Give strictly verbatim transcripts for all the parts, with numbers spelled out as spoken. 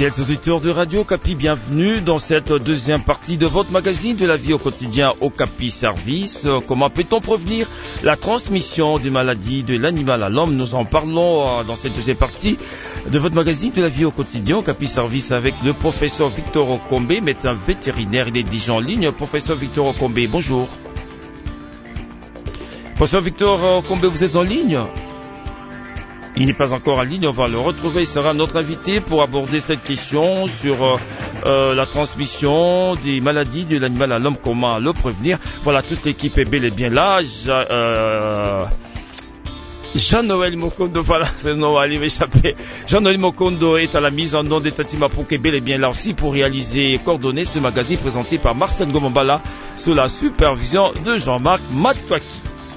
Fidèles auditeurs de Radio Okapi, bienvenue dans cette deuxième partie de votre magazine de la vie au quotidien Okapi Service. Comment peut-on prévenir la transmission des maladies de l'animal à l'homme? Nous en parlons dans cette deuxième partie de votre magazine de la vie au quotidien Okapi Service avec le professeur Victor Okombe, médecin vétérinaire. Il est déjà en ligne. Professeur Victor Okombe, bonjour. Professeur Victor Okombe, vous êtes en ligne? Il n'est pas encore en ligne, on va le retrouver. Il sera notre invité pour aborder cette question sur euh, euh, la transmission des maladies de l'animal à l'homme, comment le prévenir. Voilà, toute l'équipe est bel et bien là. Ja, euh, Jean-Noël Mokondo, voilà, c'est non, allez m'échapper. Jean-Noël Mokondo est à la mise en nom de Tati Mapouke, bel et bien là aussi pour réaliser et coordonner ce magazine présenté par Marcel Gomombala sous la supervision de Jean-Marc Matouaki.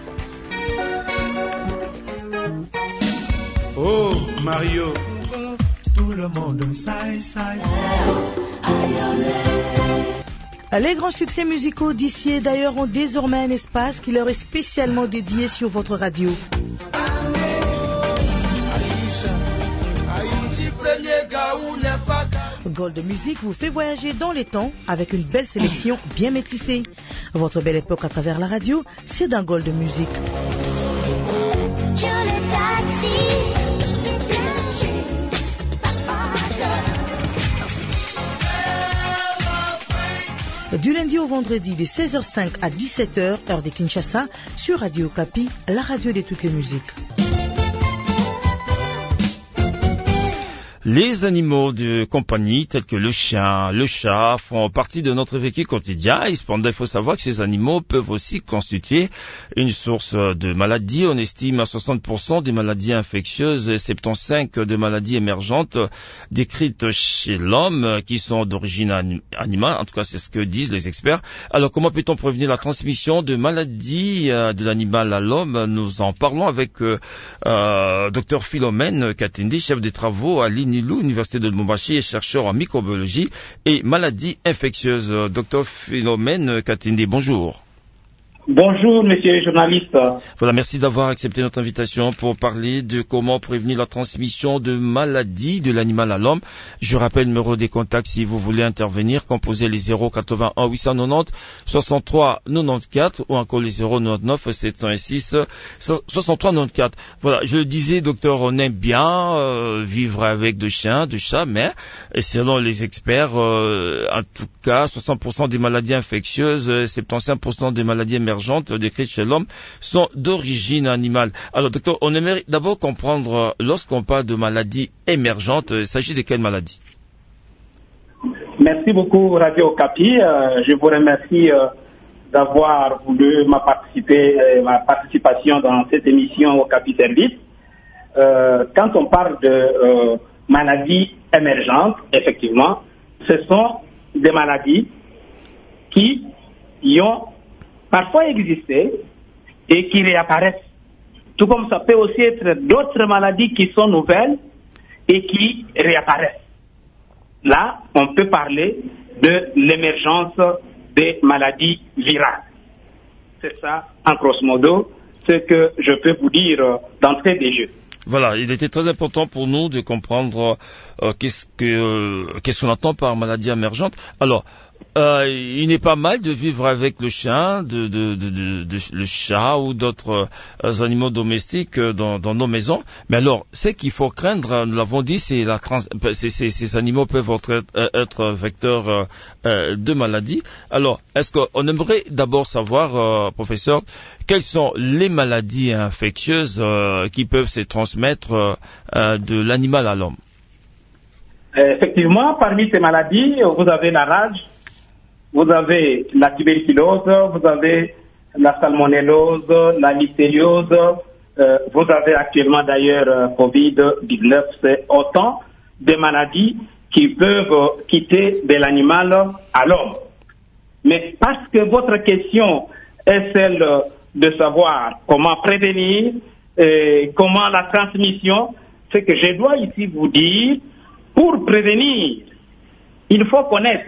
Oh Mario, tout le monde saille, saille. Les grands succès musicaux d'ici et d'ailleurs ont désormais un espace qui leur est spécialement dédié sur votre radio. Gold Music vous fait voyager dans les temps avec une belle sélection bien métissée. Votre belle époque à travers la radio, c'est dans Gold Music. Du lundi au vendredi de seize heures cinq à dix-sept heures, heure de Kinshasa, sur Radio Okapi, la radio de toutes les musiques. Les animaux de compagnie tels que le chien, le chat font partie de notre vécu quotidien. Et cependant, il faut savoir que ces animaux peuvent aussi constituer une source de maladies. On estime à soixante pour cent des maladies infectieuses et soixante-quinze pour cent de maladies émergentes décrites chez l'homme qui sont d'origine anim- animale. En tout cas, c'est ce que disent les experts. Alors, comment peut-on prévenir la transmission de maladies euh, de l'animal à l'homme? Nous en parlons avec euh, euh, docteur Philomène Katindi, chef des travaux à l'I N I L U, Université de Lubumbashi, et chercheur en microbiologie et maladies infectieuses. Docteur Philomène Katindi, bonjour. Bonjour, monsieur le journaliste. Voilà, merci d'avoir accepté notre invitation pour parler de comment prévenir la transmission de maladies de l'animal à l'homme. Je rappelle le numéro des contacts si vous voulez intervenir. Composez les zéro quatre-vingt-un huit cent quatre-vingt-dix soixante-trois quatre-vingt-quatorze ou encore les zéro quatre-vingt-neuf sept cent six soixante-trois quatre-vingt-quatorze. Voilà, je le disais, docteur, on aime bien euh, vivre avec de chiens, de chats, mais selon les experts, euh, en tout cas, soixante pour cent des maladies infectieuses, soixante-quinze pour cent des maladies émergentes décrites chez l'homme sont d'origine animale. Alors, docteur, on aimerait d'abord comprendre, lorsqu'on parle de maladies émergentes, il s'agit de quelles maladies? Merci beaucoup, Radio Okapi. Euh, je vous remercie euh, d'avoir voulu ma, participer, euh, ma participation dans cette émission Okapi Service. Euh, quand on parle de euh, maladies émergentes, effectivement, ce sont des maladies qui y ont parfois existé et qui réapparaissent. Tout comme ça peut aussi être d'autres maladies qui sont nouvelles et qui réapparaissent. Là, on peut parler de l'émergence des maladies virales. C'est ça, en grosso modo, ce que je peux vous dire d'entrée des jeux. Voilà, il était très important pour nous de comprendre euh, qu'est-ce que euh, qu'est-ce qu'on entend par maladie émergente. Alors, euh, il n'est pas mal de vivre avec le chien, de, de, de, de, de le chat ou d'autres euh, animaux domestiques euh, dans, dans nos maisons. Mais alors, ce qu'il faut craindre, nous l'avons dit, c'est la trans, c'est, c'est, ces animaux peuvent être, être vecteurs euh, euh, de maladies. Alors, est-ce qu'on aimerait d'abord savoir, euh, professeur, quelles sont les maladies infectieuses euh, qui peuvent se transmettre euh, de l'animal à l'homme? Effectivement, parmi ces maladies, vous avez la rage, vous avez la tuberculose, vous avez la salmonellose, la listeriose, euh, vous avez actuellement d'ailleurs euh, covid dix-neuf. C'est autant de maladies qui peuvent euh, quitter de l'animal à l'homme. Mais parce que votre question est celle de savoir comment prévenir, et comment la transmission, c'est que je dois ici vous dire, pour prévenir, il faut connaître.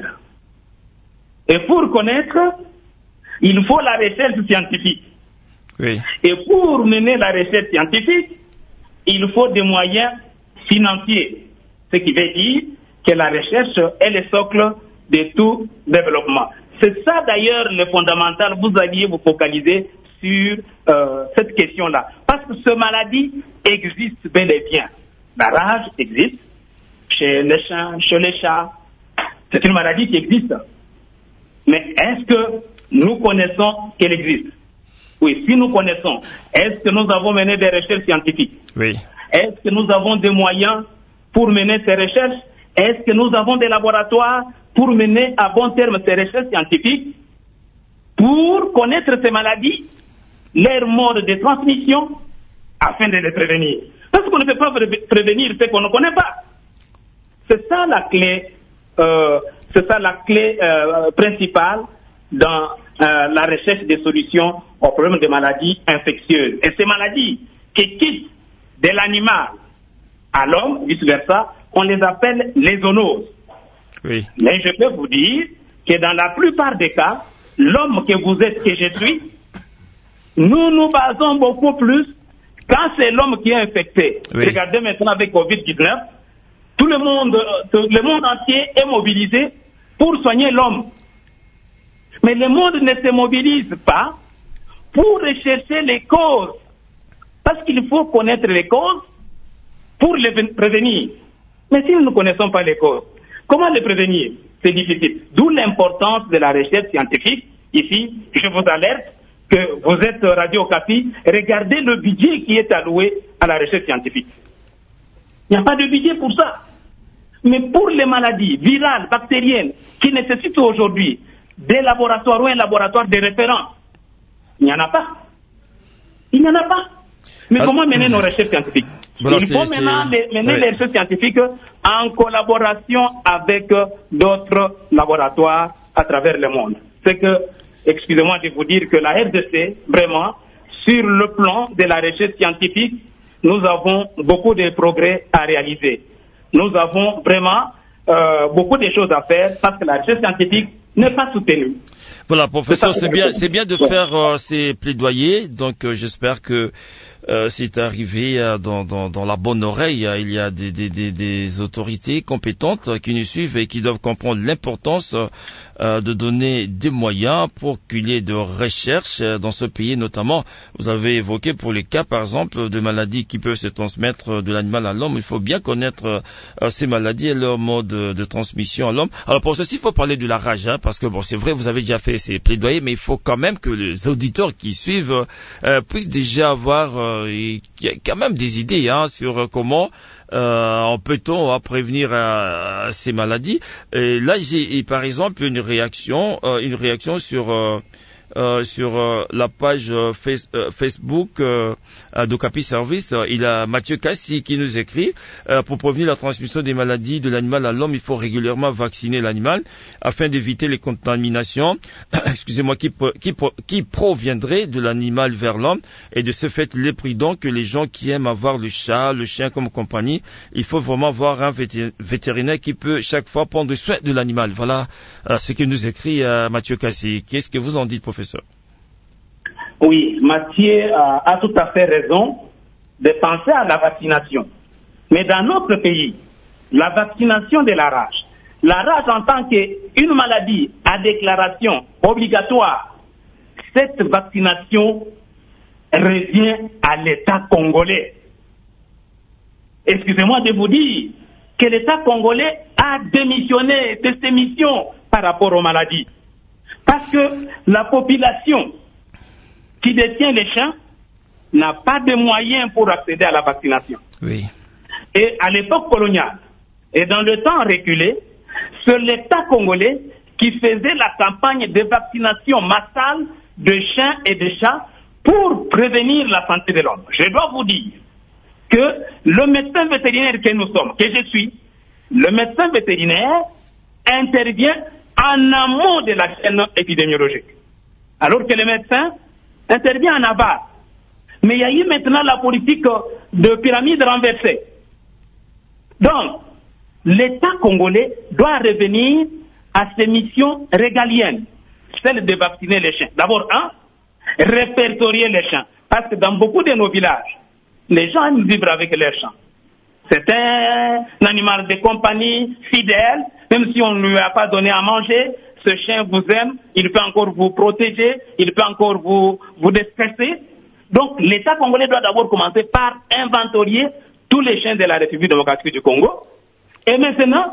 Et pour connaître, il faut la recherche scientifique. Oui. Et pour mener la recherche scientifique, il faut des moyens financiers. Ce qui veut dire que la recherche est le socle de tout développement. C'est ça d'ailleurs le fondamental, vous alliez vous focaliser sur euh, cette question-là. Parce que cette maladie existe bel et bien. La rage existe chez les chiens, chez les chats. C'est une maladie qui existe. Mais est-ce que nous connaissons qu'elle existe? Oui, si nous connaissons, est-ce que nous avons mené des recherches scientifiques? Oui. Est-ce que nous avons des moyens pour mener ces recherches? Est-ce que nous avons des laboratoires pour mener à bon terme ces recherches scientifiques, pour connaître ces maladies, leur mode de transmission, afin de les prévenir? Parce qu'on ne peut pas prévenir ce qu'on ne connaît pas. C'est ça la clé, euh, c'est ça la clé euh, principale dans euh, la recherche des solutions aux problèmes de maladies infectieuses. Et ces maladies qui quittent de l'animal à l'homme, vice-versa, on les appelle les zoonoses. Oui. Mais je peux vous dire que dans la plupart des cas, l'homme que vous êtes, que je suis, nous nous basons beaucoup plus quand c'est l'homme qui est infecté. Oui. Regardez maintenant avec covid dix-neuf, tout le monde, le monde entier est mobilisé pour soigner l'homme. Mais le monde ne se mobilise pas pour rechercher les causes. Parce qu'il faut connaître les causes pour les prévenir. Mais si nous ne connaissons pas les causes, comment les prévenir? C'est difficile. D'où l'importance de la recherche scientifique. Ici, je vous alerte que vous êtes Radio Okapi, regardez le budget qui est alloué à la recherche scientifique. Il n'y a pas de budget pour ça. Mais pour les maladies virales, bactériennes, qui nécessitent aujourd'hui des laboratoires ou un laboratoire de référence, il n'y en a pas. Il n'y en a pas. Mais ah, comment mener nos recherches scientifiques? Voilà, il faut maintenant les, mener ouais. les recherches scientifiques en collaboration avec d'autres laboratoires à travers le monde. C'est que, excusez-moi de vous dire que la R D C, vraiment, sur le plan de la recherche scientifique, nous avons beaucoup de progrès à réaliser. Nous avons vraiment euh, beaucoup de choses à faire parce que la recherche scientifique n'est pas soutenue. Voilà, professeur, c'est bien, c'est bien de faire euh, ces plaidoyers. Donc, euh, j'espère que euh, c'est arrivé euh, dans, dans, dans la bonne oreille. Il y a des, des, des, des autorités compétentes qui nous suivent et qui doivent comprendre l'importance euh, de donner des moyens pour qu'il y ait de recherche dans ce pays, notamment. Vous avez évoqué pour les cas, par exemple, de maladies qui peuvent se transmettre de l'animal à l'homme. Il faut bien connaître euh, ces maladies et leur mode de, de transmission à l'homme. Alors, pour ceci, il faut parler de la rage, hein, parce que bon, c'est vrai, vous avez déjà fait ces plaidoyers, mais il faut quand même que les auditeurs qui suivent euh, puissent déjà avoir euh, et qu'il y a quand même des idées hein, sur comment euh, peut-on euh, prévenir euh, ces maladies. Et là, j'ai par exemple une réaction, euh, une réaction sur euh, Euh, sur euh, la page euh, face, euh, Facebook euh, d'Okapi Service. Euh, il y a Mathieu Kassi qui nous écrit euh, pour prévenir la transmission des maladies de l'animal à l'homme, il faut régulièrement vacciner l'animal afin d'éviter les contaminations excusez-moi qui, qui, qui proviendraient de l'animal vers l'homme, et de ce fait il est prudent que les gens qui aiment avoir le chat, le chien comme compagnie, il faut vraiment avoir un vétérinaire qui peut chaque fois prendre soin de l'animal. Voilà euh, ce que nous écrit euh, Mathieu Kassi. Qu'est-ce que vous en dites, professeur? Oui, Mathieu a, a tout à fait raison de penser à la vaccination. Mais dans notre pays, la vaccination de la rage, la rage en tant qu'une maladie à déclaration obligatoire, cette vaccination revient à l'État congolais. Excusez-moi de vous dire que l'État congolais a démissionné de ses missions par rapport aux maladies. Parce que la population qui détient les champs n'a pas de moyens pour accéder à la vaccination. Oui. Et à l'époque coloniale, et dans le temps reculé, c'est l'État congolais qui faisait la campagne de vaccination massale de chiens et de chats pour prévenir la santé de l'homme. Je dois vous dire que le médecin vétérinaire que nous sommes, que je suis, le médecin vétérinaire intervient en amont de la chaîne épidémiologique. Alors que le médecin intervient en aval. Mais il y a eu maintenant la politique de pyramide renversée. Donc, l'État congolais doit revenir à ses missions régaliennes, celle de vacciner les chiens. D'abord, un, répertorier les chiens. Parce que dans beaucoup de nos villages, les gens aiment vivre avec leurs chiens. C'est un animal de compagnie fidèle, même si on ne lui a pas donné à manger, ce chien vous aime, il peut encore vous protéger, il peut encore vous, vous déstresser. Donc l'État congolais doit d'abord commencer par inventorier tous les chiens de la République démocratique du Congo et maintenant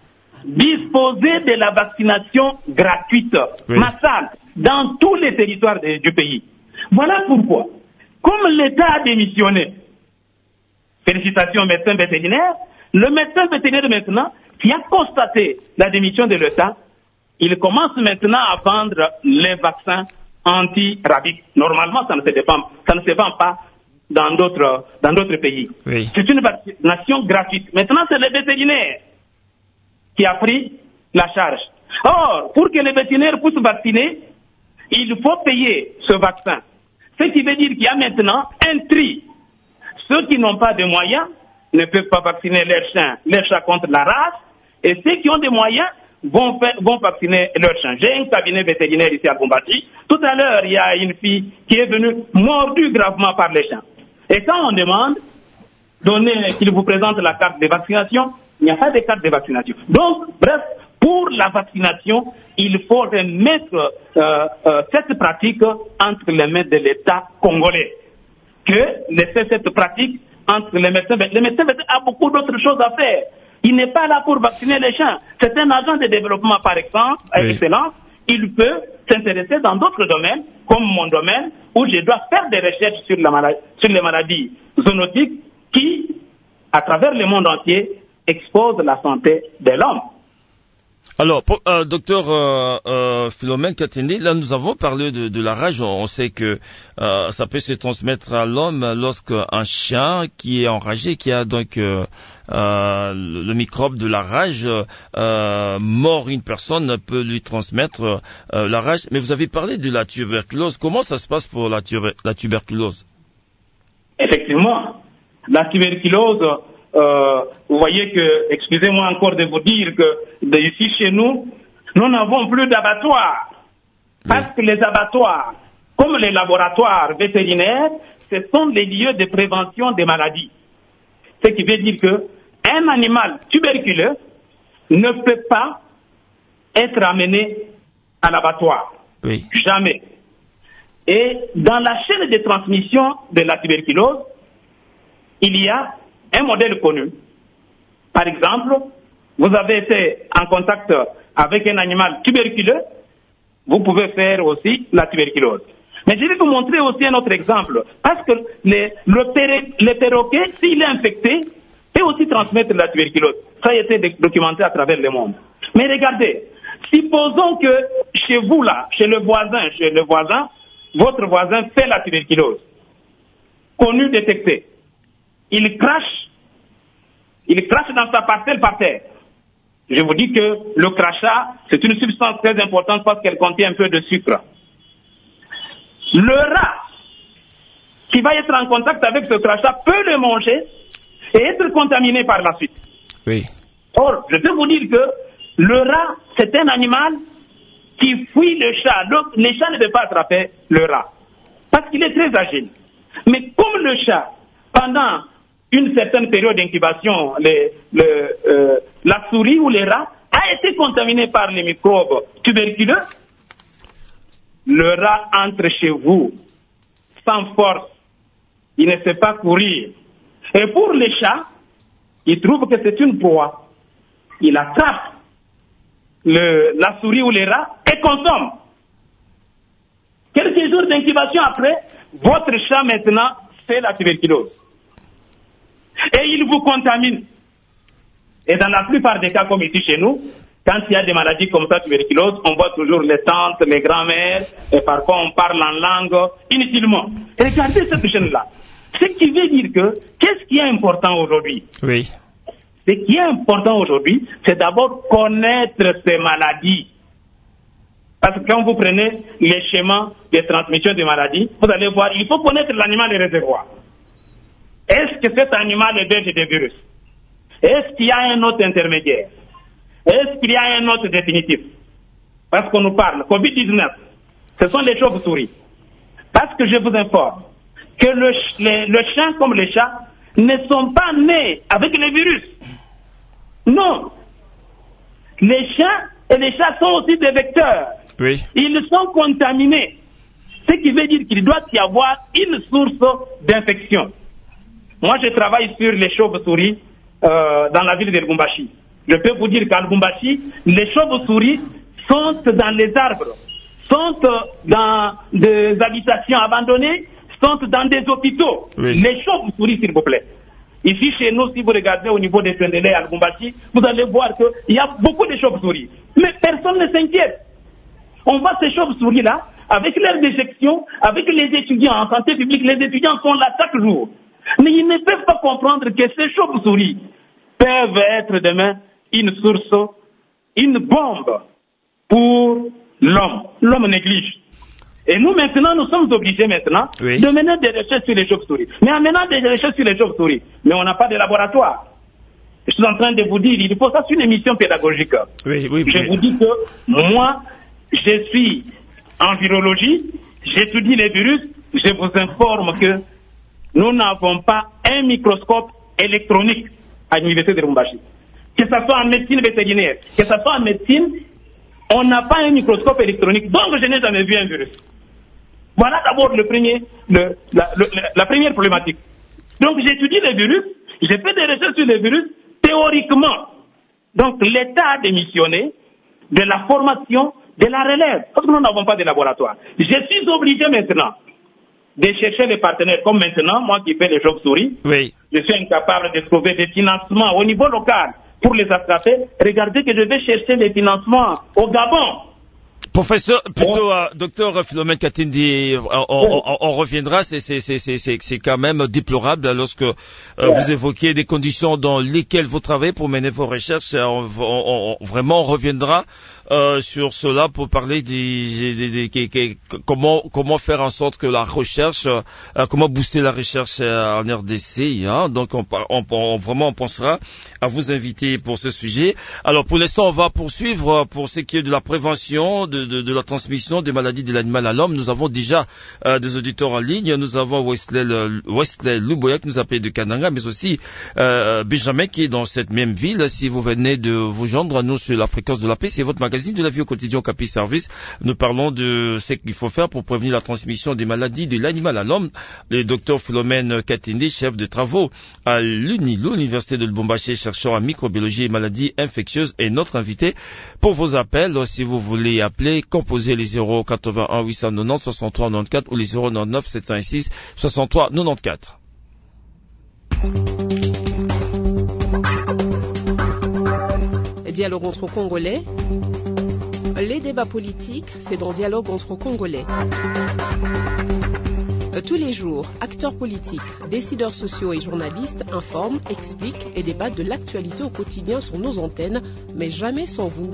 disposer de la vaccination gratuite, oui. massale, dans tous les territoires de, du pays. Voilà pourquoi, comme l'État a démissionné, félicitations au médecin vétérinaire, le médecin vétérinaire maintenant, qui a constaté la démission de l'État, il commence maintenant à vendre les vaccins anti-rabies. Normalement, ça ne se vend, ça ne se vend pas dans d'autres, dans d'autres pays. Oui. C'est une vaccination gratuite. Maintenant, c'est le vétérinaire qui a pris la charge. Or, pour que les vétérinaires puissent vacciner, il faut payer ce vaccin. Ce qui veut dire qu'il y a maintenant un tri. Ceux qui n'ont pas de moyens ne peuvent pas vacciner leurs chiens, leurs chats contre la rage, et ceux qui ont des moyens vont, faire, vont vacciner leurs chiens. J'ai un cabinet vétérinaire ici à Bombati. Tout à l'heure, il y a une fille qui est venue mordue gravement par les chiens. Et quand on demande, donnez qu'il vous présente la carte de vaccination, il n'y a pas de carte de vaccination. Donc, bref, pour la vaccination, il faut remettre euh, euh, cette pratique entre les mains de l'État congolais. Que laisser cette pratique entre les médecins. Les médecins ont beaucoup d'autres choses à faire. Il n'est pas là pour vacciner les chiens. C'est un agent de développement par exemple, à oui. excellence. Il peut s'intéresser dans d'autres domaines, comme mon domaine, où je dois faire des recherches sur, la maladie, sur les maladies zoonotiques qui, à travers le monde entier, exposent la santé de l'homme. Alors, pour, euh, docteur euh, euh, Philomène Katende, là nous avons parlé de, de la rage. On sait que euh, ça peut se transmettre à l'homme lorsqu'un chien qui est enragé, qui a donc euh, euh, le, le microbe de la rage, euh, mord une personne, peut lui transmettre euh, la rage. Mais vous avez parlé de la tuberculose. Comment ça se passe pour la, tuber- la tuberculose? Effectivement, la tuberculose... Euh, vous voyez que, excusez-moi encore de vous dire que de ici chez nous, nous n'avons plus d'abattoirs. Oui. Parce que les abattoirs, comme les laboratoires vétérinaires, ce sont les lieux de prévention des maladies. Ce qui veut dire que un animal tuberculeux ne peut pas être amené à l'abattoir. Oui. Jamais. Et dans la chaîne de transmission de la tuberculose, il y a un modèle connu. Par exemple, vous avez été en contact avec un animal tuberculeux, vous pouvez faire aussi la tuberculose. Mais je vais vous montrer aussi un autre exemple. Parce que les, le, péré, le perroquet, s'il est infecté, peut aussi transmettre la tuberculose. Ça a été documenté à travers le monde. Mais regardez, supposons que chez vous là, chez le voisin, chez le voisin, votre voisin fait la tuberculose. Connu, détecté. Il crache, il crache dans sa parcelle par terre. Je vous dis que le crachat, c'est une substance très importante parce qu'elle contient un peu de sucre. Le rat qui va être en contact avec ce crachat peut le manger et être contaminé par la suite. Oui. Or, je peux vous dire que le rat, c'est un animal qui fuit le chat. Donc, les chats ne peuvent pas attraper le rat parce qu'il est très agile. Mais comme le chat, pendant une certaine période d'incubation, les, le, euh, la souris ou les rats a été contaminé par les microbes tuberculeux, le rat entre chez vous sans force, il ne sait pas courir. Et pour les chats, il trouve que c'est une proie. Il attrape le, la souris ou les rats et consomme. Quelques jours d'incubation après, votre chat maintenant fait la tuberculose. Et il vous contamine. Et dans la plupart des cas, comme ici chez nous, quand il y a des maladies comme ça, tuberculose, on voit toujours les tantes, les grands-mères, et parfois on parle en langue inutilement. Et regardez cette chaîne-là. Ce qui veut dire que, qu'est-ce qui est important aujourd'hui? Oui. Ce qui est important aujourd'hui, c'est d'abord connaître ces maladies. Parce que quand vous prenez les schémas de transmission des maladies, vous allez voir, il faut connaître l'animal et le réservoir. Est-ce que cet animal est berger de virus? Est-ce qu'il y a un autre intermédiaire? Est-ce qu'il y a un autre définitif? Parce qu'on nous parle, covid dix-neuf, ce sont les chauves-souris. Parce que je vous informe que le, le, le chien comme le chat ne sont pas nés avec le virus. Non. Les chiens et les chats sont aussi des vecteurs. Oui. Ils sont contaminés. Ce qui veut dire qu'il doit y avoir une source d'infection. Moi, je travaille sur les chauves-souris euh, dans la ville de Lubumbashi. Je peux vous dire qu'à Lubumbashi, les chauves-souris sont dans les arbres, sont dans des habitations abandonnées, sont dans des hôpitaux. Oui. Les chauves-souris, s'il vous plaît. Ici, chez nous, si vous regardez au niveau des Tendélé à Lubumbashi, vous allez voir qu'il y a beaucoup de chauves-souris. Mais personne ne s'inquiète. On voit ces chauves-souris-là, avec leurs déjections, avec les étudiants en santé publique, les étudiants sont là chaque jour. Mais ils ne peuvent pas comprendre que ces chauves-souris peuvent être demain une source, une bombe pour l'homme. L'homme néglige. Et nous maintenant, nous sommes obligés maintenant oui. de mener des recherches sur les chauves-souris. Mais en menant des recherches sur les chauves-souris, mais on n'a pas de laboratoire. Je suis en train de vous dire, il faut ça sur une émission pédagogique. Oui, oui, je oui. vous dis que moi, je suis en virologie, j'étudie les virus, je vous informe que nous n'avons pas un microscope électronique à l'université de Lubumbashi. Que ce soit en médecine vétérinaire, que ce soit en médecine, on n'a pas un microscope électronique, donc je n'ai jamais vu un virus. Voilà d'abord le premier, le, la, le, la première problématique. Donc j'étudie les virus, j'ai fait des recherches sur les virus théoriquement. Donc l'État a démissionné de la formation, de la relève, parce que nous n'avons pas de laboratoire. Je suis obligé maintenant de chercher des partenaires, comme maintenant, moi qui fais les chauves-souris, oui. je suis incapable de trouver des financements au niveau local pour les attraper. Regardez que je vais chercher des financements au Gabon. Professeur, plutôt, Bon. euh, docteur Philomène Katindi, on, on, on, on reviendra, c'est, c'est, c'est, c'est, c'est quand même déplorable lorsque euh, ouais. vous évoquez des conditions dans lesquelles vous travaillez pour mener vos recherches. On, on, on, vraiment, on reviendra euh, sur cela pour parler des, des, des, des, des comment comment faire en sorte que la recherche, euh, comment booster la recherche en R D C. Hein. Donc, on, on, on vraiment on pensera à vous inviter pour ce sujet. Alors, pour l'instant, on va poursuivre pour ce qui est de la prévention de De, de la transmission des maladies de l'animal à l'homme. Nous avons déjà euh, des auditeurs en ligne. Nous avons Wesley, Wesley Luboya qui nous appelle de Kananga, mais aussi euh, Benjamin qui est dans cette même ville. Si vous venez de vous joindre à nous sur la fréquence de la paix, c'est votre magazine de la vie au quotidien Capi Service. Nous parlons de ce qu'il faut faire pour prévenir la transmission des maladies de l'animal à l'homme. Le docteur Philomène Katindi, chef de travaux à l'UNILO, l'université de Lubumbashi, chercheur en microbiologie et maladies infectieuses, est notre invité pour vos appels. Si vous voulez appeler, composez les zéro quatre-vingt-un huit cent quatre-vingt-dix soixante-trois quatre-vingt-quatorze ou les zéro neuf sept cent six soixante-trois quatre-vingt-quatorze. Dialogue entre Congolais. Les débats politiques, c'est dans Dialogue entre Congolais. Tous les jours, acteurs politiques, décideurs sociaux et journalistes informent, expliquent et débattent de l'actualité au quotidien sur nos antennes, mais jamais sans vous.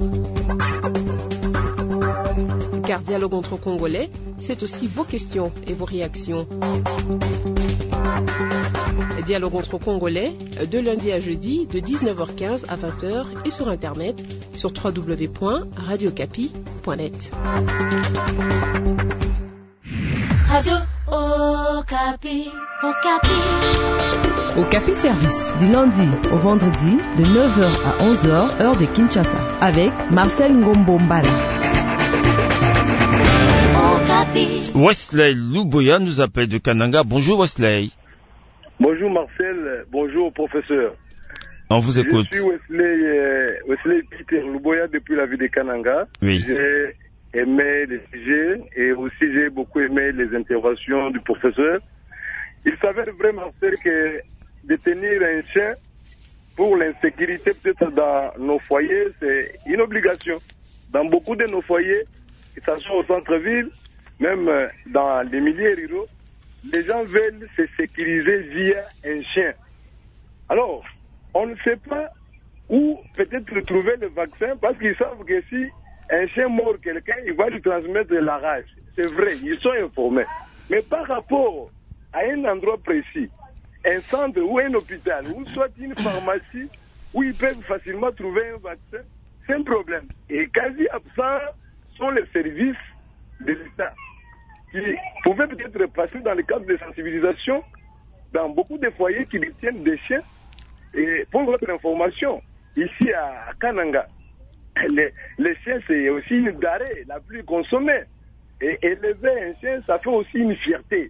Car Dialogue entre Congolais, c'est aussi vos questions et vos réactions. Dialogue entre Congolais, de lundi à jeudi, de dix-neuf heures quinze à vingt heures et sur Internet, sur w w w point radio capi point net. Radio Okapi. Okapi. Okapi Service, du lundi au vendredi, de neuf heures à onze heures, heure de Kinshasa, avec Marcel Ngombo-Mbala. Wesley Luboya nous appelle de Kananga. Bonjour Wesley. Bonjour Marcel, bonjour professeur. On vous écoute. Je suis Wesley, euh, Wesley Peter Luboya depuis la ville de Kananga. Oui. J'ai aimé les sujets et aussi j'ai beaucoup aimé les interventions du professeur. Il s'avère vraiment Marcel que de tenir un chien pour l'insécurité peut-être dans nos foyers, c'est une obligation. Dans beaucoup de nos foyers, que ce soit au centre-ville, même dans les milieux ruraux, les gens veulent se sécuriser via un chien. Alors, on ne sait pas où peut-être trouver le vaccin parce qu'ils savent que si un chien mord quelqu'un, il va lui transmettre la rage. C'est vrai, ils sont informés. Mais par rapport à un endroit précis, un centre ou un hôpital, ou soit une pharmacie, où ils peuvent facilement trouver un vaccin, c'est un problème. Et quasi absent sont les services de l'État qui pouvaient peut-être passer dans le cadre de sensibilisation dans beaucoup de foyers qui détiennent des chiens. Et pour votre information, ici à Kananga, les, les chiens, c'est aussi une denrée la plus consommée. Et élever un chien, ça fait aussi une fierté.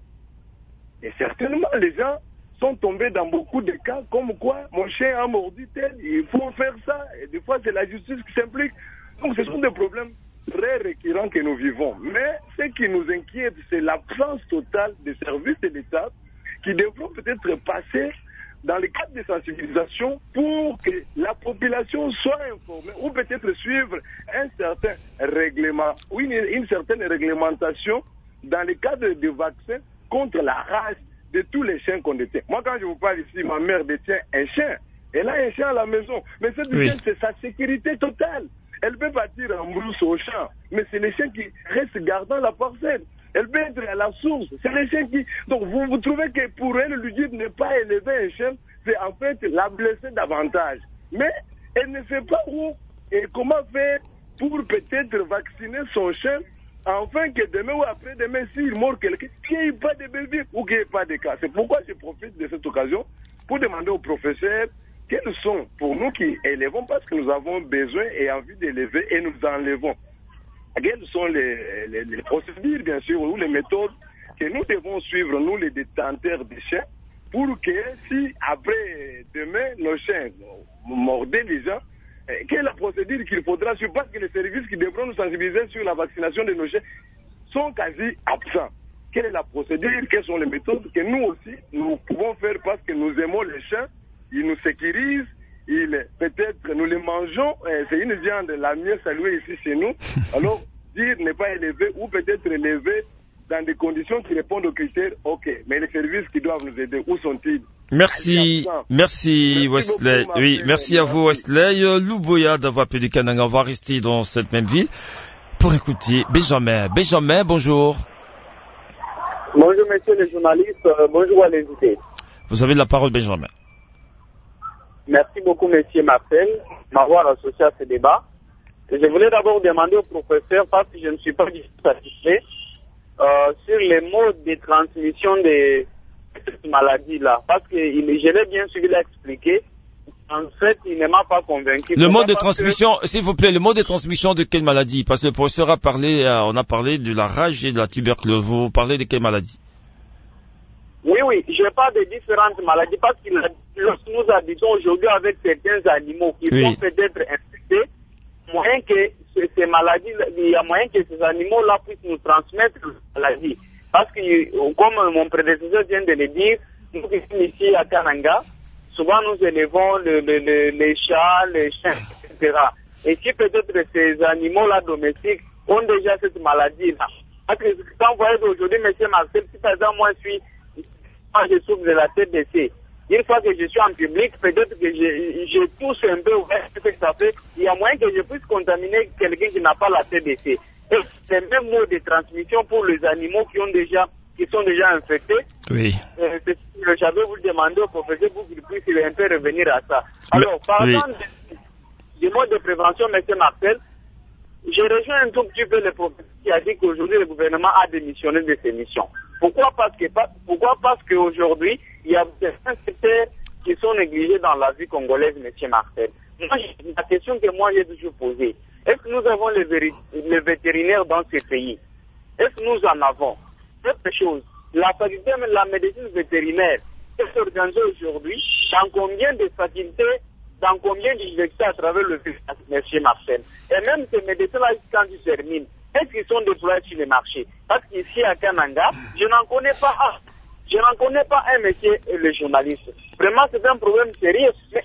Et certainement, les gens sont tombés dans beaucoup de cas comme quoi mon chien a mordu tel, il faut faire ça. Et des fois, c'est la justice qui s'implique. Donc, ce sont des problèmes très récurrents que nous vivons. Mais ce qui nous inquiète, c'est l'absence totale des services de l'État qui devront peut-être passer dans le cadre de sensibilisation pour que la population soit informée ou peut-être suivre un certain règlement ou une, une certaine réglementation dans le cadre de vaccins contre la rage de tous les chiens qu'on détient. Moi, quand je vous parle ici, ma mère détient un chien. Elle a un chien à la maison. Mais cette oui. chien, c'est sa sécurité totale. Elle peut partir en brousse au champ, mais c'est les chiens qui restent gardant la parcelle. Elle peut être à la source. C'est les chiens qui... Donc, vous, vous trouvez que pour elle, lui dire de ne pas élever un chien, c'est en fait la blesser davantage. Mais elle ne sait pas où et comment faire pour peut-être vacciner son chien, afin que demain ou après-demain, s'il mord quelqu'un, qu'il n'y ait pas de bébé ou qu'il n'y ait pas de cas. C'est pourquoi je profite de cette occasion pour demander aux professeurs quels sont, pour nous qui élevons, parce que nous avons besoin et envie d'élever et nous enlevons. Quelles sont les, les, les procédures, bien sûr, ou les méthodes que nous devons suivre, nous, les détenteurs des chiens, pour que si, après demain, nos chiens mordaient les gens, quelle est la procédure qu'il faudra suivre, parce que les services qui devront nous sensibiliser sur la vaccination de nos chiens sont quasi absents. Quelle est la procédure, quelles sont les méthodes que nous aussi, nous pouvons faire parce que nous aimons les chiens, ils nous sécurisent, il, peut-être nous les mangeons, euh, c'est une viande la mieux saluée ici chez nous. Alors, dire ne pas élever ou peut-être élever dans des conditions qui répondent aux critères, ok. Mais les services qui doivent nous aider, où sont-ils? Merci, merci, merci Wesley. Beaucoup, oui, merci à vous Wesley. Euh, Louboya d'avoir appelé du Kananga, on va rester dans cette même ville pour écouter Benjamin. Benjamin, bonjour. Bonjour messieurs les journalistes, euh, bonjour à l'invité. Vous avez la parole Benjamin. Merci beaucoup, monsieur Marcel, de m'avoir associé à ce débat. Et je voulais d'abord demander au professeur, parce que je ne suis pas du tout satisfait, euh, sur les modes de transmission de cette maladie-là. Parce que il, je l'ai bien suivi, il a expliqué. En fait, il ne m'a pas convaincu. Le mode de transmission, que... s'il vous plaît, le mode de transmission de quelle maladie? Parce que le professeur a parlé, euh, on a parlé de la rage et de la tuberculose. Vous parlez de quelle maladie? Oui, oui, je parle de différentes maladies parce que nous habitons aujourd'hui avec certains animaux qui oui. sont peut-être infectés, moyen que ces maladies, il y a moyen que ces animaux-là puissent nous transmettre la maladie. Parce que, comme mon prédécesseur vient de le dire, nous qui sommes ici à Kananga, souvent nous élevons le, le, le, les chats, les chiens, et cetera. Et si peut-être ces animaux-là domestiques ont déjà cette maladie-là. Parce que quand vous voyez aujourd'hui, M. Marcel, si par exemple moi je suis je souffre de la T D C. Une fois que je suis en public, peut-être que je, je touche un peu ce que ça fait. Il y a moyen que je puisse contaminer quelqu'un qui n'a pas la T D C. Et c'est le même mode de transmission pour les animaux qui ont déjà, qui sont déjà infectés. Oui. Euh, J'avais vous demander au professeur pour qu'il puisse un peu revenir à ça. Alors, parlant oui. du mode de prévention, M. Marcel, je rejoins un tout petit peu le professeur qui a dit qu'aujourd'hui le gouvernement a démissionné de ses missions. Pourquoi? Parce que pourquoi parce qu'aujourd'hui il y a certains secteurs qui sont négligés dans la vie congolaise, M. Marcel. Moi, la question que moi j'ai toujours posée, est-ce que nous avons les, les vétérinaires dans ces pays? Est-ce que nous en avons? Autre chose, la faculté de la médecine vétérinaire est organisée aujourd'hui dans combien de facultés, dans combien d'universités à travers le pays, M. Marcel? Et même ces médecins-là, quand ils terminent, est-ce qu'ils sont déployés sur le marché? Parce qu'ici à Kananga, je n'en connais pas un. Je n'en connais pas un métier, le journaliste. Vraiment, c'est un problème sérieux. Mais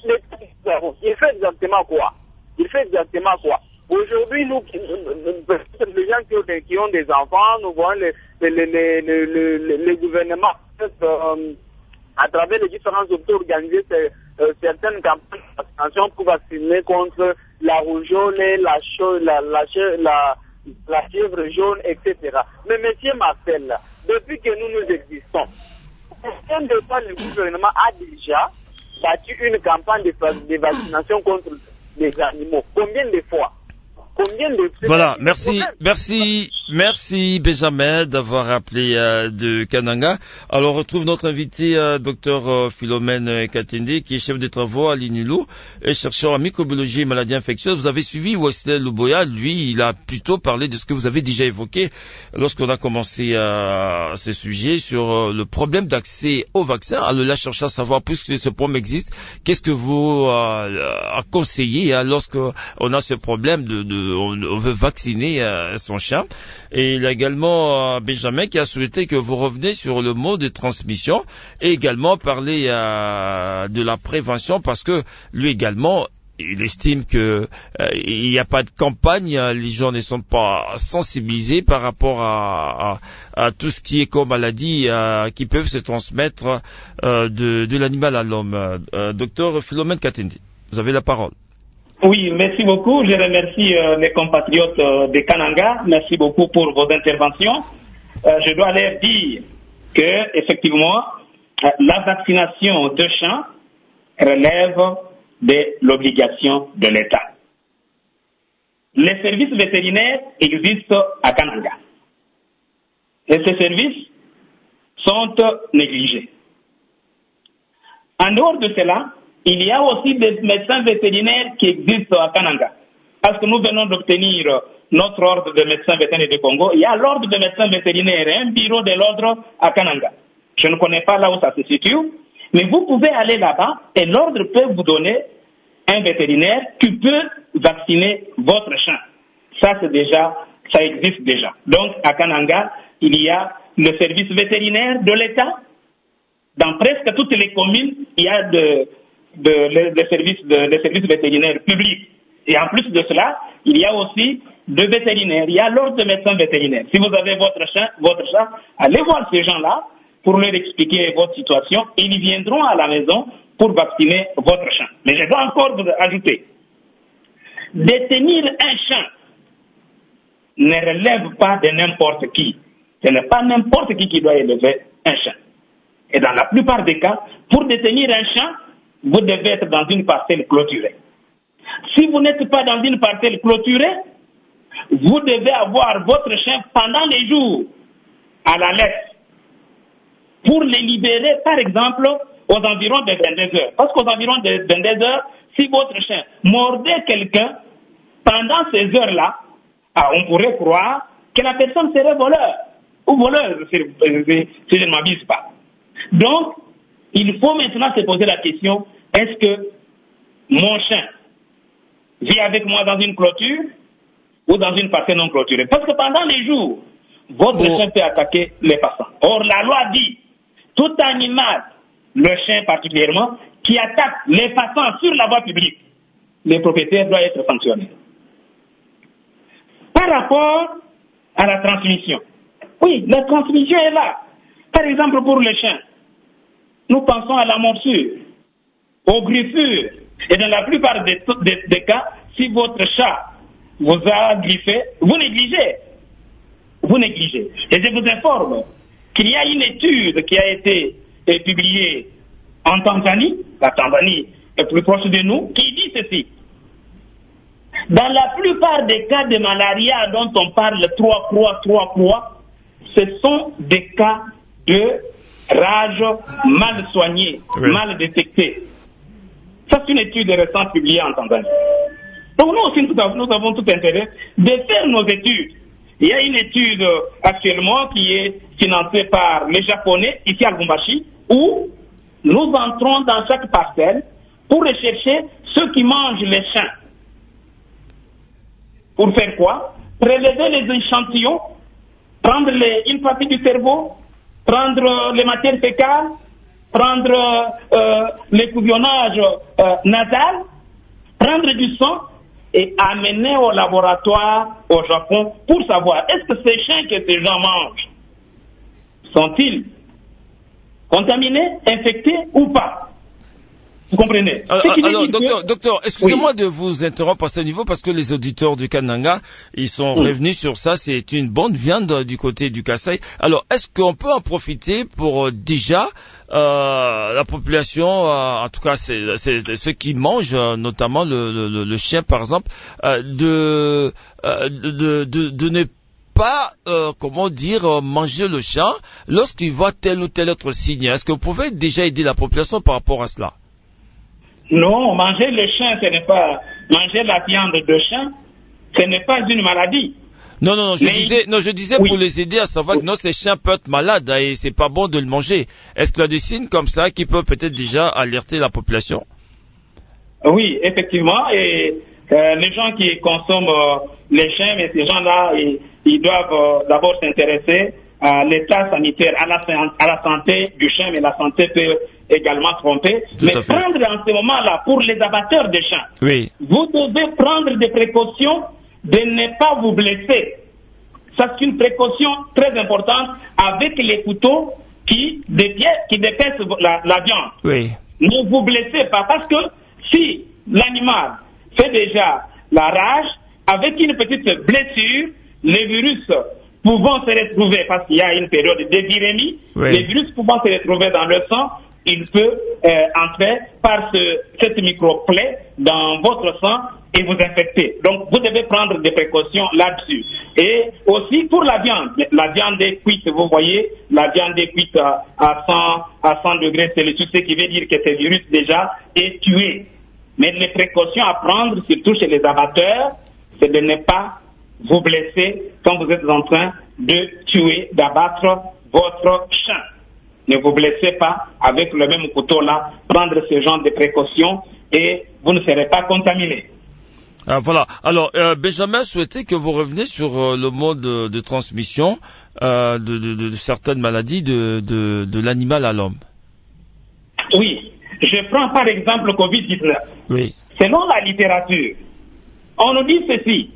il fait exactement quoi? Il fait exactement quoi? Aujourd'hui, nous, les gens qui ont, des, qui ont des enfants, nous voyons les, les, les, les, les, les gouvernements euh, à travers les différents hôpitaux organiser ces, euh, certaines campagnes de vaccination pour vacciner contre la rougeole, la, la, la, la, la fièvre jaune, et cetera. Mais monsieur Marcel, depuis que nous nous existons, combien de fois le gouvernement a déjà battu une campagne de, de vaccination contre les animaux? Combien de fois? combien de... Voilà, merci, merci, merci Benjamin d'avoir appelé euh, de Kananga. Alors on retrouve notre invité, euh, docteur euh, Philomène Katende, qui est chef de travaux à l'INULU et chercheur en microbiologie et maladies infectieuses. Vous avez suivi Wesley Luboya, lui, il a plutôt parlé de ce que vous avez déjà évoqué lorsqu'on a commencé euh, ce sujet sur euh, le problème d'accès au vaccin. Alors là, chercher à savoir, puisque ce problème existe, qu'est-ce que vous euh, conseillez hein, lorsque on a ce problème de, de on, on veut vacciner euh, son chien. Et il y a également euh, Benjamin qui a souhaité que vous reveniez sur le mot de transmission et également parler euh, de la prévention parce que lui également il estime que euh, il n'y a pas de campagne, les gens ne sont pas sensibilisés par rapport à, à, à tout ce qui est comme maladie euh, qui peuvent se transmettre euh, de, de l'animal à l'homme. Euh, docteur Philomène Katende, vous avez la parole. Oui, merci beaucoup. Je remercie euh, mes compatriotes euh, de Kananga. Merci beaucoup pour vos interventions. Euh, je dois leur dire que, effectivement, euh, la vaccination de chiens relève de l'obligation de l'État. Les services vétérinaires existent à Kananga. Et ces services sont négligés. En dehors de cela, il y a aussi des médecins vétérinaires qui existent à Kananga. Parce que nous venons d'obtenir notre ordre de médecins vétérinaires du Congo. Il y a l'ordre de médecins vétérinaires et un bureau de l'ordre à Kananga. Je ne connais pas là où ça se situe, mais vous pouvez aller là-bas et l'ordre peut vous donner un vétérinaire qui peut vacciner votre chien. Ça, c'est déjà, ça existe déjà. Donc, à Kananga, il y a le service vétérinaire de l'État. Dans presque toutes les communes, il y a de, de, de, de services, de, de services vétérinaires publics. Et en plus de cela, il y a aussi de vétérinaires. Il y a l'ordre de médecins vétérinaires. Si vous avez votre chien, votre chat, allez voir ces gens-là pour leur expliquer votre situation. Ils viendront à la maison pour vacciner votre chien. Mais je dois encore vous ajouter, détenir un chien ne relève pas de n'importe qui. Ce n'est pas n'importe qui qui doit élever un chien. Et dans la plupart des cas, pour détenir un chien, vous devez être dans une parcelle clôturée. Si vous n'êtes pas dans une parcelle clôturée, vous devez avoir votre chien pendant les jours à la laisse pour les libérer, par exemple, aux environs de vingt-deux heures. Parce qu'aux environs de vingt-deux heures, si votre chien mordait quelqu'un, pendant ces heures-là, ah, on pourrait croire que la personne serait voleur ou voleuse, si, si je ne m'abuse pas. Donc, il faut maintenant se poser la question, est-ce que mon chien vit avec moi dans une clôture ou dans une parcelle non clôturée? Parce que pendant les jours, votre oh. chien peut attaquer les passants. Or, la loi dit, tout animal, le chien particulièrement, qui attaque les passants sur la voie publique, les propriétaires doivent être sanctionnés. Par rapport à la transmission, oui, la transmission est là. Par exemple, pour le chien, nous pensons à la morsure, aux griffures. Et dans la plupart des, des, des cas, si votre chat vous a griffé, vous négligez. Vous négligez. Et je vous informe qu'il y a une étude qui a été publiée en Tanzanie, la Tanzanie est plus proche de nous, qui dit ceci. Dans la plupart des cas de malaria dont on parle, trois croix, trois croix, ce sont des cas de rage mal soignée, oui. mal détectée. Ça, c'est une étude récente publiée en Tanzanie. Donc nous aussi, nous avons, nous avons tout intérêt de faire nos études. Il y a une étude actuellement qui est financée par les Japonais, ici à Lubumbashi, où nous entrons dans chaque parcelle pour rechercher ceux qui mangent les chiens. Pour faire quoi? Prélever les échantillons, prendre les, une partie du cerveau, prendre les matières fécales, prendre euh, l'écouvillonnage euh, nasal, prendre du sang et amener au laboratoire au Japon pour savoir est-ce que ces chiens que ces gens mangent sont-ils contaminés, infectés ou pas. Vous comprenez? Alors, alors docteur, que... docteur, excusez-moi oui. de vous interrompre à ce niveau parce que les auditeurs du Kananga, ils sont oui. revenus sur ça. C'est une bonne viande du côté du Kasaï. Alors, est-ce qu'on peut en profiter pour euh, déjà euh, la population, euh, en tout cas, c'est, c'est ceux qui mangent, euh, notamment le, le, le chien, par exemple, euh, de, euh, de, de, de ne pas, euh, comment dire, euh, manger le chien lorsqu'il voit tel ou tel autre signe. Est-ce que vous pouvez déjà aider la population par rapport à cela? Non, manger le chien, ce n'est pas manger la viande de chien, ce n'est pas une maladie. Non, non, non, je Mais... disais, non, je disais oui. pour les aider à savoir oui. que non, ces chiens peuvent être malades et c'est pas bon de le manger. Est-ce qu'il y a des signes comme ça qui peuvent peut-être déjà alerter la population? Oui, effectivement, et euh, les gens qui consomment euh, les chiens, mais ces gens-là, ils, ils doivent euh, d'abord s'intéresser à l'état sanitaire, à la, à la santé du chien, mais la santé peut également tromper. Tout mais prendre en ce moment-là, pour les abatteurs de chiens, oui. vous devez prendre des précautions de ne pas vous blesser. Ça, c'est une précaution très importante avec les couteaux qui dépiècent, qui dépaissent la, la viande. Oui. Ne vous blessez pas, parce que si l'animal fait déjà la rage, avec une petite blessure, les virus pouvant se retrouver, parce qu'il y a une période d'épirémie, oui. les virus pouvant se retrouver dans le sang, il peut euh, entrer par ce, cette micro-plaie dans votre sang et vous infecter. Donc, vous devez prendre des précautions là-dessus. Et aussi pour la viande, la viande est cuite, vous voyez, la viande est cuite à, à, cent, à cent degrés Celsius, ce qui veut dire que ce virus déjà est tué. Mais les précautions à prendre, surtout chez les abatteurs, c'est de ne pas vous blesser quand vous êtes en train de tuer, d'abattre votre chien. Ne vous blessez pas avec le même couteau-là, prendre ce genre de précautions et vous ne serez pas contaminé. Ah, voilà. Alors, euh, Benjamin souhaitait que vous reveniez sur euh, le mode de, de transmission euh, de, de, de certaines maladies de, de, de l'animal à l'homme. Oui. Je prends par exemple le covid dix-neuf. Oui. Selon la littérature, on nous dit ceci.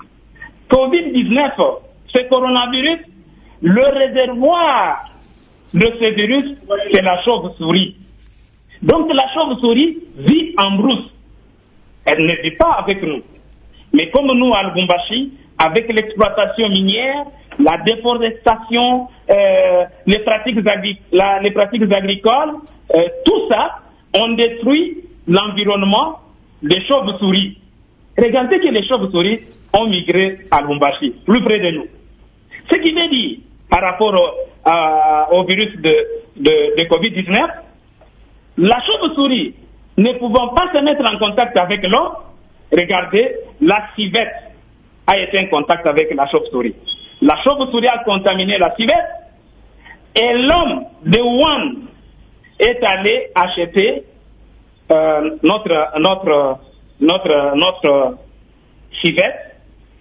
covid dix-neuf, ce coronavirus, le réservoir de ce virus, c'est la chauve-souris. Donc la chauve-souris vit en brousse. Elle ne vit pas avec nous. Mais comme nous, à Lubumbashi, avec l'exploitation minière, la déforestation, euh, les, pratiques agri- la, les pratiques agricoles, euh, tout ça, on détruit l'environnement des chauves-souris. Regardez que les chauves-souris ont migré à Lubumbashi, plus près de nous. Ce qui veut dire, par rapport au, à, au virus de, de, de covid dix-neuf, la chauve-souris ne pouvant pas se mettre en contact avec l'homme, regardez, la civette a été en contact avec la chauve-souris. La chauve-souris a contaminé la civette et l'homme de Wuhan est allé acheter euh, notre, notre, notre, notre civette.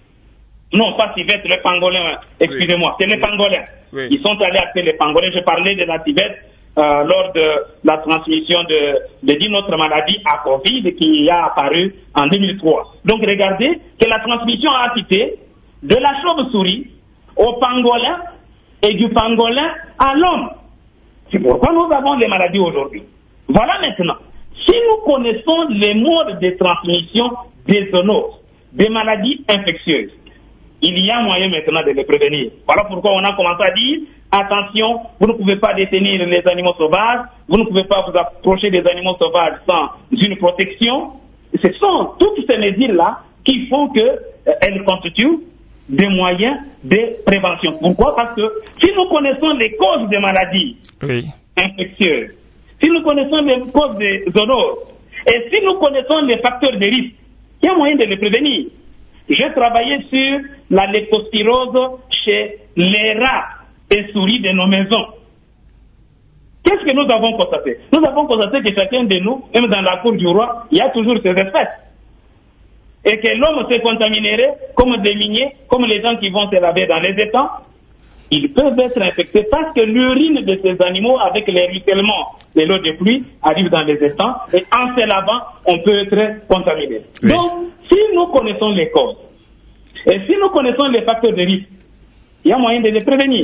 Non, pas civette, le pangolin, excusez-moi, oui. c'est le pangolin. Oui. Ils sont allés acheter les pangolins. Je parlais de la civette euh, lors de la transmission de, de d'une autre maladie à Covid qui a apparu en deux mille trois. Donc regardez que la transmission a été de la chauve-souris au pangolin et du pangolin à l'homme. C'est pourquoi nous avons les maladies aujourd'hui. Voilà maintenant. Si nous connaissons les modes de transmission des zoonoses, des maladies infectieuses, il y a moyen maintenant de les prévenir. Voilà pourquoi on a commencé à dire, attention, vous ne pouvez pas détenir les animaux sauvages, vous ne pouvez pas vous approcher des animaux sauvages sans une protection. Ce sont toutes ces mesures-là qui font qu'elles euh, constituent des moyens de prévention. Pourquoi? Parce que si nous connaissons les causes des maladies oui. infectieuses, si nous connaissons les causes des zoonoses, et si nous connaissons les facteurs de risque, il y a moyen de les prévenir. J'ai travaillé sur la leptospirose chez les rats et souris de nos maisons. Qu'est-ce que nous avons constaté? Nous avons constaté que chacun de nous, même dans la cour du roi, il y a toujours ces espèces. Et que l'homme se contaminerait comme des miniers, comme les gens qui vont se laver dans les étangs. Ils peuvent être infectés parce que l'urine de ces animaux, avec les ruissellements de l'eau de pluie, arrive dans les étangs. Et en se lavant, on peut être contaminé. Oui. Donc, si nous connaissons les causes, et si nous connaissons les facteurs de risque, il y a moyen de les prévenir.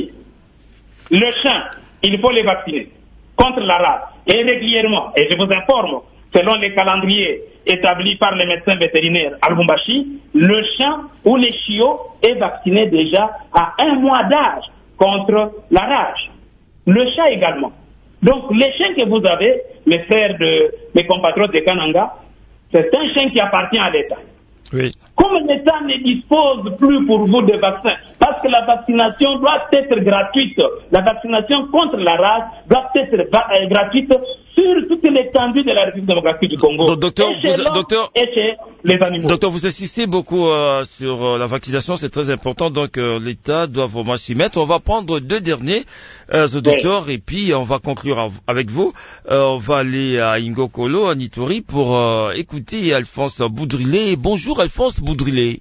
Le chien, il faut les vacciner contre la rage. Et régulièrement, et je vous informe selon les calendriers établis par les médecins vétérinaires à Lubumbashi, le chien ou les chiots est vacciné déjà à un mois d'âge contre la rage. Le chat également. Donc les chiens que vous avez, mes frères, de, mes compatriotes de Kananga, c'est un chien qui appartient à l'État. Oui. Comme l'État ne dispose plus pour vous de vaccins, parce que la vaccination doit être gratuite, la vaccination contre la rage doit être va- gratuite sur toute l'étendue de la République démocratique du Congo. Donc, docteur, et, chez vous, docteur, et chez les animaux. Docteur, vous insistez beaucoup euh, sur euh, la vaccination, c'est très important, donc euh, l'État doit vraiment s'y mettre. On va prendre deux derniers, euh, ce docteur, oui. Et puis on va conclure av- avec vous. Euh, on va aller à Ingokolo, à Nitori, pour euh, écouter Alphonse Boudrilé. Bonjour Alphonse Boudrilé.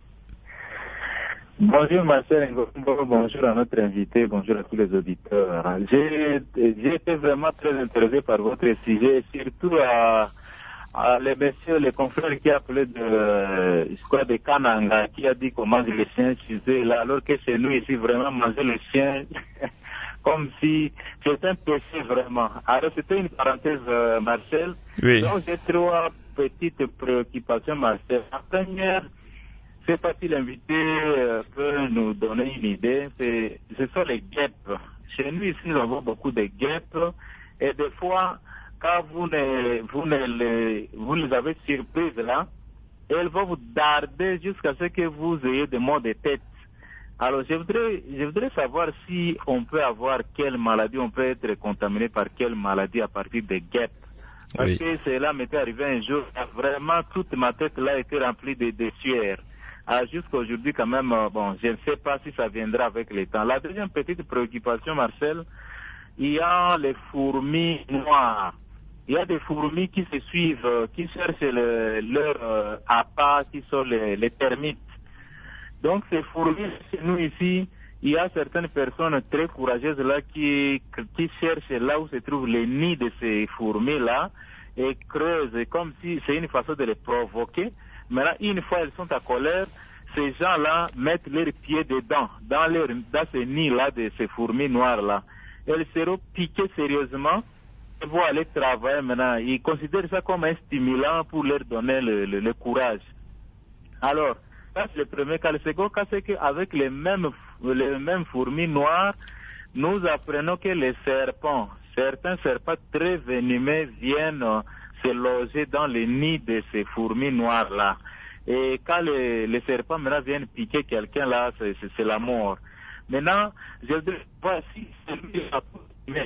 Bonjour Marcel Ngombo, bonjour à notre invité, bonjour à tous les auditeurs. J'ai, j'ai été vraiment très intéressé par votre sujet, surtout à, à les messieurs, les confrères qui appelaient de, je crois, de Kananga, qui a dit qu'on mange le chien chez eux, là, alors que chez nous ici, vraiment manger le chien, comme si c'était un péché vraiment. Alors c'était une parenthèse, euh, Marcel. Oui. Donc j'ai trois petites préoccupations, Marcel. La première, c'est pas si l'invité euh, peut nous donner une idée, c'est, ce sont les guêpes. Chez nous ici, nous avons beaucoup de guêpes et des fois, quand vous ne, vous ne les, vous les avez surprises là, elles vont vous darder jusqu'à ce que vous ayez des maux de tête. Alors, je voudrais, je voudrais savoir si on peut avoir quelle maladie, on peut être contaminé par quelle maladie à partir des guêpes. Parce oui. que cela m'était arrivé un jour, vraiment toute ma tête là était remplie de, de sueur. Ah, jusqu'à aujourd'hui, quand même, euh, bon, je ne sais pas si ça viendra avec le temps. La deuxième petite préoccupation, Marcel, il y a les fourmis noires. Il y a des fourmis qui se suivent, euh, qui cherchent le, leur euh, appât, qui sont les, les termites. Donc, ces fourmis, chez nous ici, il y a certaines personnes très courageuses là qui, qui cherchent là où se trouvent les nids de ces fourmis-là et creusent comme si c'est une façon de les provoquer. Mais là, une fois elles sont à colère, ces gens-là mettent leurs pieds dedans, dans, leur, dans ces nids-là de ces fourmis noires-là. Elles seront piquées sérieusement et vont aller travailler maintenant. Ils considèrent ça comme un stimulant pour leur donner le, le, le courage. Alors, ça c'est le premier cas. Le second cas, c'est qu'avec les mêmes, les mêmes fourmis noires, nous apprenons que les serpents, certains serpents très venimeux viennent se loger dans les nids de ces fourmis noires-là. Et quand les, les serpents maintenant viennent piquer quelqu'un là, c'est, c'est, c'est la mort. Maintenant, je voudrais voir si celui-là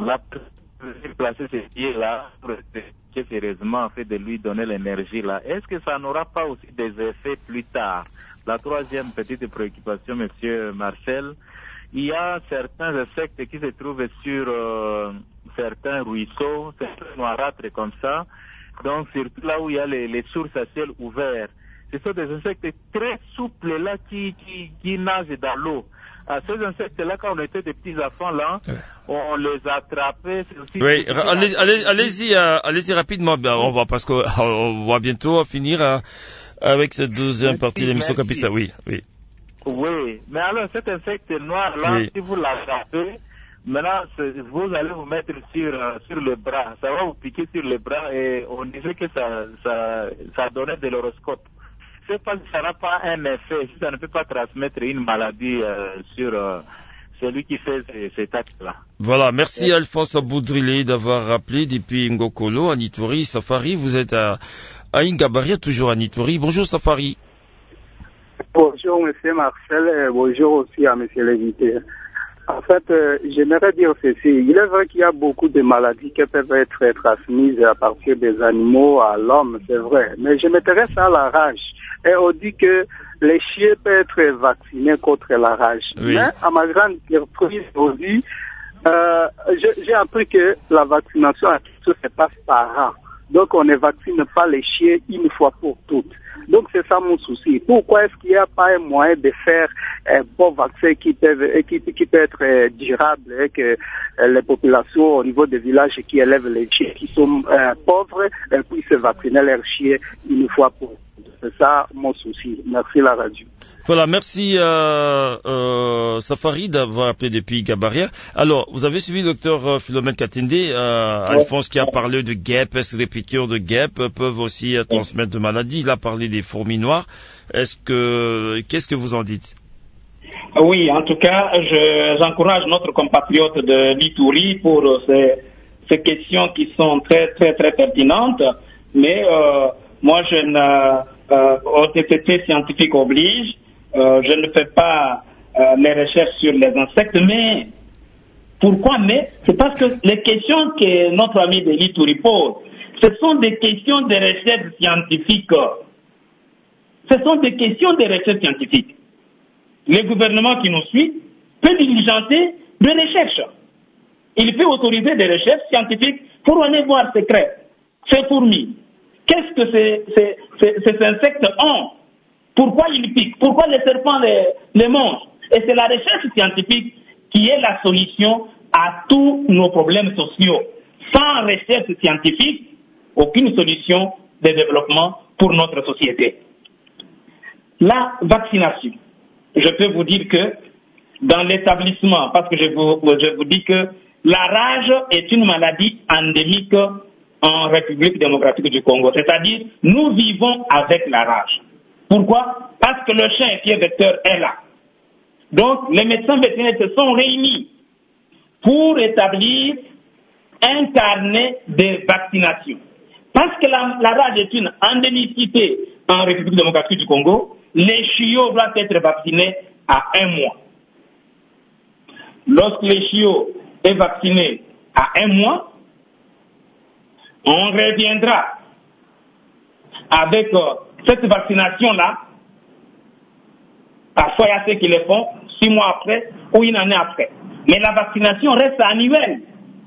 a placé ses pieds là, pour que sérieusement fait de lui donner l'énergie là. Est-ce que ça n'aura pas aussi des effets plus tard? La troisième petite préoccupation, monsieur Marcel, il y a certains insectes qui se trouvent sur euh, certains ruisseaux, certains noirâtres comme ça, donc surtout là où il y a les, les sources à ciel ouvert. Ce sont des insectes très souples là qui, qui, qui nagent dans l'eau. À ces insectes-là, quand on était des petits enfants là, on les attrapait. C'est aussi oui, allez, allez, allez-y, euh, allez-y rapidement, on va parce qu'on va bientôt finir euh, avec cette deuxième merci, partie de l'émission Capissa. Oui, oui. Oui, mais alors cet insecte noir là, oui. Si vous l'attrapez, maintenant vous allez vous mettre sur euh, sur le bras, ça va vous piquer sur le bras et on disait que ça ça ça donnait de l'horoscope. C'est pas que ça n'a pas un effet, si ça ne peut pas transmettre une maladie euh, sur euh, celui qui fait cet acte-là. Voilà, merci et... Alphonse Boudrilé d'avoir rappelé depuis Ngokolo à Nitori. Safari, vous êtes à à Ingabaria, toujours à Nitori. Bonjour Safari. Bonjour monsieur Marcel et bonjour aussi à monsieur l'invité. En fait, euh, j'aimerais dire ceci. Il est vrai qu'il y a beaucoup de maladies qui peuvent être transmises à partir des animaux à l'homme, c'est vrai. Mais je m'intéresse à la rage. Et on dit que les chiens peuvent être vaccinés contre la rage. Oui. Mais à ma grande surprise aujourd'hui, euh, j'ai appris que la vaccination à tout se passe par an. Donc on ne vaccine pas les chiens une fois pour toutes. Donc c'est ça mon souci. Pourquoi est-ce qu'il n'y a pas un moyen de faire un bon vaccin qui peut, qui, qui peut être durable et que les populations au niveau des villages qui élèvent les chiens qui sont euh, pauvres puissent vacciner leurs chiens une fois pour toutes. C'est ça mon souci. Merci la radio. Voilà, merci euh, euh, Safari d'avoir appelé depuis Gabaria. Alors, vous avez suivi le docteur Philomène Katende, euh, ouais. Alphonse qui a parlé de guêpes. Est-ce que les piqûres de guêpes peuvent aussi euh, transmettre de maladies? Il a parlé des fourmis noires. Est-ce que, qu'est-ce que vous en dites? Oui, en tout cas, je, j'encourage notre compatriote de l'Ituri pour ces, ces questions qui sont très, très, très pertinentes. Mais euh, moi, je ne, euh, O T T T scientifique oblige. Euh, je ne fais pas euh, les recherches sur les insectes, mais pourquoi mais c'est parce que les questions que notre ami de l'Ituri pose, ce sont des questions de recherche scientifique. Ce sont des questions de recherche scientifique. Le gouvernement qui nous suit peut diligenter des recherches. Il peut autoriser des recherches scientifiques pour aller voir ces crêpes, ces fourmis. Qu'est-ce que ces, ces, ces, ces insectes ont? Pourquoi ils piquent? Pourquoi les serpents les, les mangent? Et c'est la recherche scientifique qui est la solution à tous nos problèmes sociaux. Sans recherche scientifique, aucune solution de développement pour notre société. La vaccination. Je peux vous dire que dans l'établissement, parce que je vous, je vous dis que la rage est une maladie endémique en République démocratique du Congo. C'est-à-dire, nous vivons avec la rage. Pourquoi? Parce que le chien qui est vecteur est là. Donc, les médecins vétérinaires se sont réunis pour établir un carnet de vaccination. Parce que la, la rage est une endémicité en République démocratique du Congo, les chiots doivent être vaccinés à un mois. Lorsque le chiot est vacciné à un mois, on reviendra avec euh, cette vaccination-là. Parfois, il y a ceux qui le font six mois après ou une année après. Mais la vaccination reste annuelle.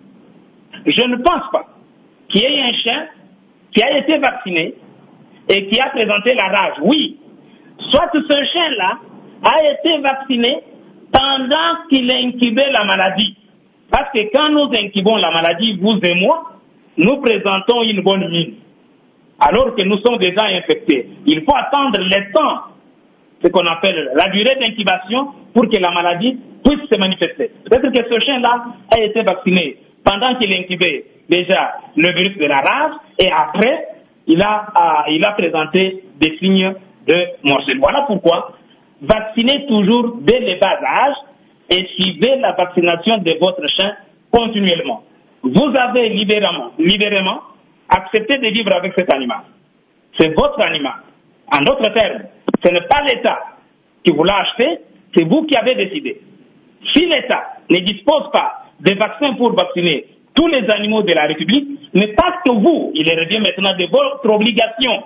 Je ne pense pas qu'il y ait un chien qui a été vacciné et qui a présenté la rage. Oui, soit ce chien-là a été vacciné pendant qu'il a incubé la maladie. Parce que quand nous incubons la maladie, vous et moi, nous présentons une bonne mine. Alors que nous sommes déjà infectés. Il faut attendre le temps, ce qu'on appelle la durée d'incubation, pour que la maladie puisse se manifester. Peut-être que ce chien-là a été vacciné pendant qu'il incubait déjà le virus de la rage, et après, il a, euh, il a présenté des signes de morsure. Voilà pourquoi vaccinez toujours dès le bas âge et suivez la vaccination de votre chien continuellement. Vous avez libérément, libérément accepté de vivre avec cet animal. C'est votre animal. En d'autres termes, ce n'est pas l'État qui vous l'a acheté, c'est vous qui avez décidé. Si l'État ne dispose pas de vaccins pour vacciner tous les animaux de la République, mais parce que vous, il revient maintenant de votre obligation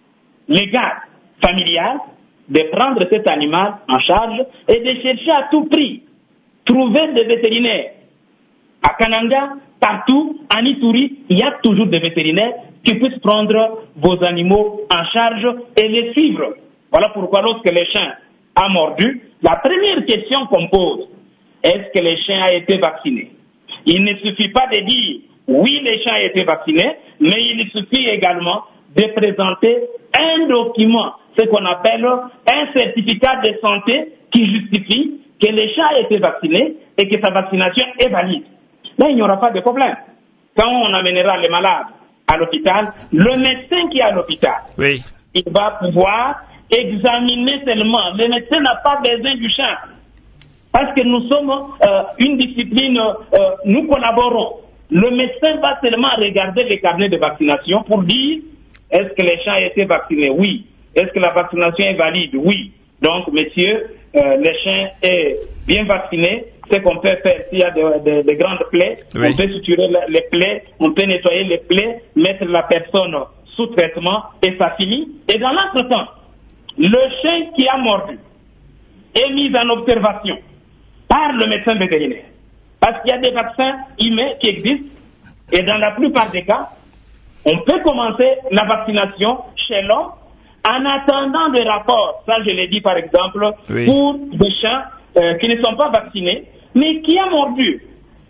légale, familiale, de prendre cet animal en charge et de chercher à tout prix, trouver des vétérinaires. À Kananga, partout, en Ituri, il y a toujours des vétérinaires qui puissent prendre vos animaux en charge et les suivre. Voilà pourquoi lorsque le chien a mordu, la première question qu'on pose, est-ce que le chien a été vacciné? Il ne suffit pas de dire oui, le chien a été vacciné, mais il suffit également de présenter un document, ce qu'on appelle un certificat de santé qui justifie que le chien a été vacciné et que sa vaccination est valide. Là, il n'y aura pas de problème. Quand on amènera les malades à l'hôpital, le médecin qui est à l'hôpital, oui, il va pouvoir examiner seulement. Le médecin n'a pas besoin du chien. Parce que nous sommes euh, une discipline, euh, nous collaborons. Le médecin va seulement regarder les carnets de vaccination pour dire est-ce que les chiens ont été vaccinés? Oui. Est-ce que la vaccination est valide? Oui. Donc, messieurs, euh, le chien est bien vacciné. Ce qu'on peut faire, s'il y a de, de, de grandes plaies, oui, on peut suturer les plaies, on peut nettoyer les plaies, mettre la personne sous traitement et ça finit. Et dans l'entretemps, le chien qui a mordu est mis en observation par le médecin vétérinaire. Parce qu'il y a des vaccins humains qui existent et dans la plupart des cas, on peut commencer la vaccination chez l'homme en attendant des rapports. Ça, je l'ai dit par exemple, oui, pour des chiens euh, qui ne sont pas vaccinés, mais qui a mordu.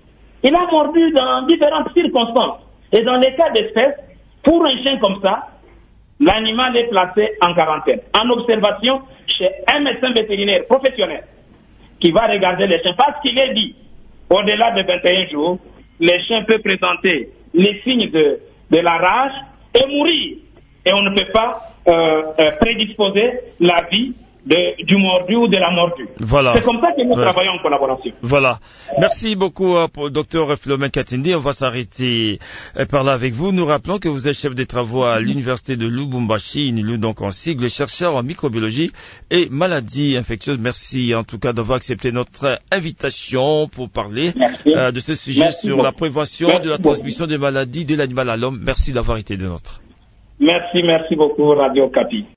Il a mordu dans différentes circonstances. Et dans les cas d'espèce, pour un chien comme ça, l'animal est placé en quarantaine, en observation chez un médecin vétérinaire professionnel qui va regarder les chiens. Parce qu'il est dit, au-delà de vingt et un jours, les chiens peuvent présenter les signes de, de la rage et mourir. Et on ne peut pas euh, euh, prédisposer la vie de, du mordu ou de la mordue. Voilà. C'est comme ça que nous ouais. travaillons en collaboration. Voilà. Merci beaucoup, euh, pour docteur Philomène Katindi. On va s'arrêter euh, par là avec vous. Nous rappelons que vous êtes chef des travaux à l'université de Lubumbashi, N I L U, donc en sigle, chercheur en microbiologie et maladies infectieuses. Merci en tout cas d'avoir accepté notre invitation pour parler euh, de ce sujet Merci sur beaucoup. la prévention Merci de la beaucoup. transmission des maladies de l'animal à l'homme. Merci d'avoir été de notre. Merci, merci beaucoup, Radio Capi.